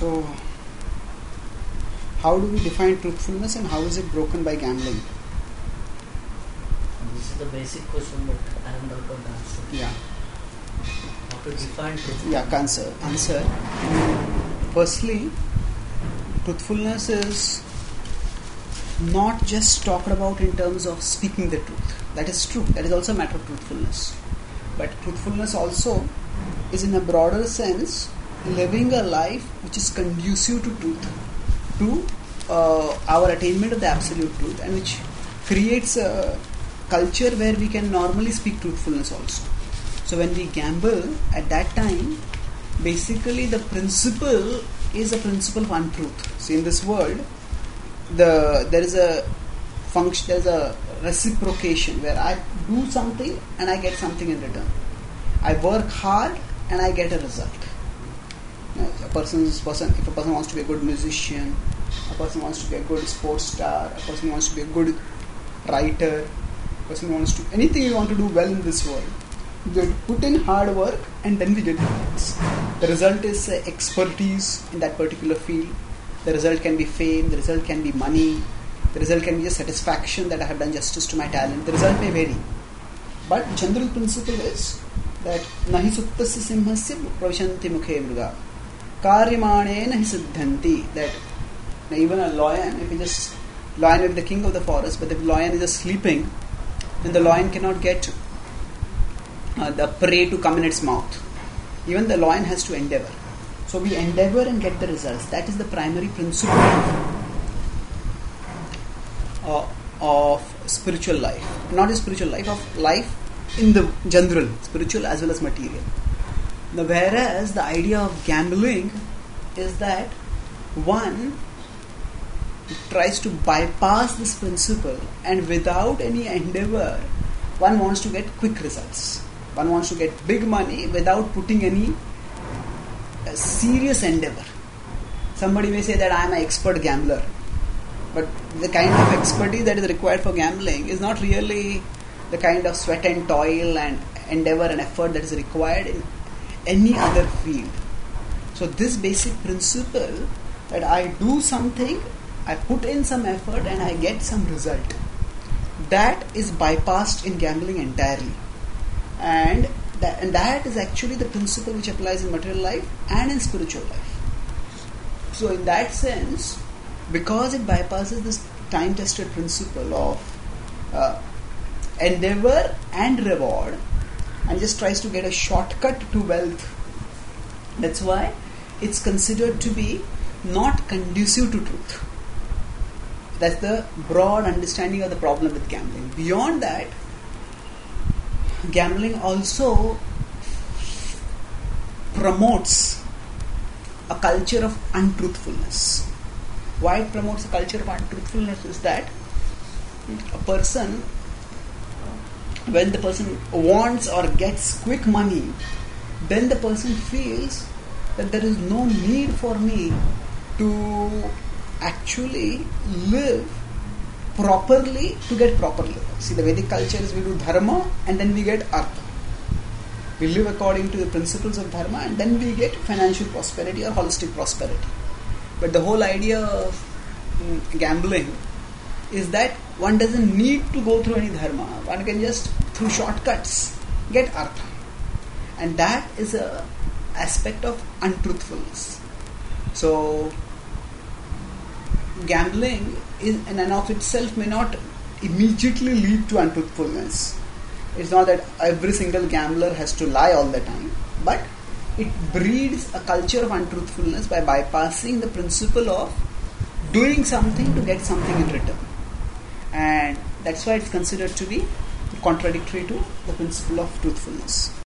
So, how do we define truthfulness and how is it broken by gambling? This is the basic question, but I am not got the answer. Yeah. How to define truthfulness? Yeah, answer. Firstly, truthfulness is not just talked about in terms of speaking the truth. That is true. That is also a matter of truthfulness. But truthfulness also is, in a broader sense, living a life which is conducive to truth, to our attainment of the absolute truth, and which creates a culture where we can normally speak truthfulness also. So when we gamble, at that time, basically the principle is a principle of untruth. See, in this world, there is a function, there is a reciprocation where I do something and I get something in return. I work hard and I get a result. If a person wants to be a good musician, a person wants to be a good sports star, a person wants to be a good writer, a person wants to anything you want to do well in this world, you put in hard work and then we get results. The result is expertise in that particular field. The result can be fame, the result can be money, the result can be a satisfaction that I have done justice to my talent. The result may vary. But general principle is that nahi suttasya simhasya pravishanti mukhe mruga karyamane nahi siddhanti. That even a lion, lion may be the king of the forest, but if the lion is just sleeping, then the lion cannot get the prey to come in its mouth. Even the lion has to endeavor. So we endeavor and get the results. That is the primary principle of spiritual life. Not just spiritual life, of life in the general, spiritual as well as material. Now, whereas the idea of gambling is that one tries to bypass this principle, and without any endeavor, one wants to get quick results. One wants to get big money without putting any serious endeavor. Somebody may say that I am an expert gambler, but the kind of expertise that is required for gambling is not really the kind of sweat and toil and endeavor and effort that is required in any other field. So this basic principle that I do something, I put in some effort and I get some result, that is bypassed in gambling entirely. And that is actually the principle which applies in material life and in spiritual life. So in that sense, because it bypasses this time-tested principle of endeavor and reward, and just tries to get a shortcut to wealth, that's why it's considered to be not conducive to truth. That's the broad understanding of the problem with gambling. Beyond that, gambling also promotes a culture of untruthfulness. Why it promotes a culture of untruthfulness is that a person, when the person wants or gets quick money, then the person feels that there is no need for me to actually live properly to get proper living. See, the Vedic culture is we do dharma and then we get artha. We live according to the principles of dharma and then we get financial prosperity or holistic prosperity. But the whole idea of gambling is that one doesn't need to go through any dharma. One can just, through shortcuts, get artha. And that is an aspect of untruthfulness. So, gambling in and of itself may not immediately lead to untruthfulness. It's not that every single gambler has to lie all the time, but it breeds a culture of untruthfulness by bypassing the principle of doing something to get something in return. And that's why it's considered to be contradictory to the principle of truthfulness.